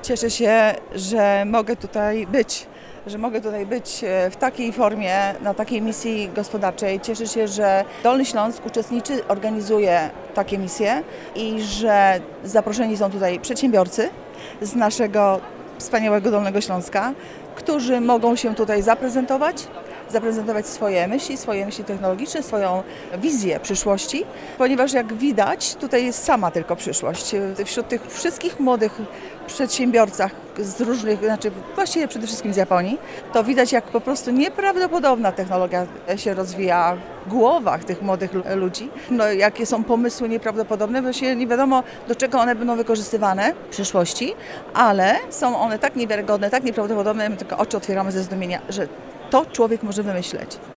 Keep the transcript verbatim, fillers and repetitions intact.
Cieszę się, że mogę tutaj być, że mogę tutaj być w takiej formie, na takiej misji gospodarczej. Cieszę się, że Dolny Śląsk uczestniczy, organizuje takie misje i że zaproszeni są tutaj przedsiębiorcy z naszego wspaniałego Dolnego Śląska, którzy mogą się tutaj zaprezentować, zaprezentować swoje myśli, swoje myśli technologiczne, swoją wizję przyszłości, ponieważ jak widać, tutaj jest sama tylko przyszłość. Wśród tych wszystkich młodych przedsiębiorcach z różnych, znaczy właściwie przede wszystkim z Japonii, to widać, jak po prostu nieprawdopodobna technologia się rozwija w głowach tych młodych ludzi. No, jakie są pomysły nieprawdopodobne, właśnie nie wiadomo, do czego one będą wykorzystywane w przyszłości, ale są one tak niewiarygodne, tak nieprawdopodobne, my tylko oczy otwieramy ze zdumienia, że to człowiek może wymyśleć.